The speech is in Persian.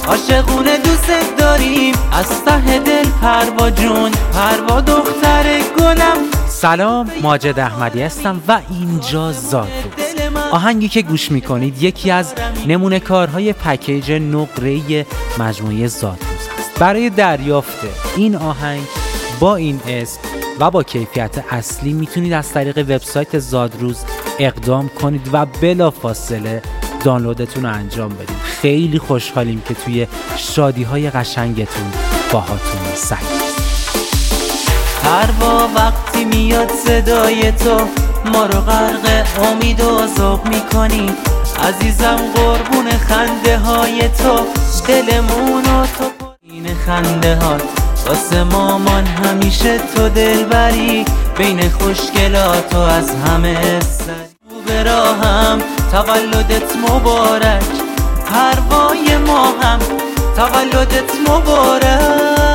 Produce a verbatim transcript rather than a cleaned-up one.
عاشقونه دوست داریم از ته دل. پروا جون پروا دختر گلم. سلام، ماجد احمدی هستم و اینجا زادروز. آهنگی که گوش میکنید یکی از نمونه کارهای پکیج نقره‌ای مجموعه زادروز است. برای دریافت این آهنگ با این اسم و با کیفیت اصلی میتونید از طریق وبسایت زادروز اقدام کنید و بلافاصله دانلودتون رو انجام بدید. خیلی خوشحالیم که توی شادی‌های قشنگتون باهاتون سعی. پروا وقتی میاد صدای تو ما رو غرق امید و ذوق میکنی. عزیزم قربون خنده های تو دلمون و تو این خنده هات. واسه مامان همیشه تو دلبری بین خوشگلات و از همه سری. به راهم تولدت مبارک، پروای ما هم تولدت مبارک.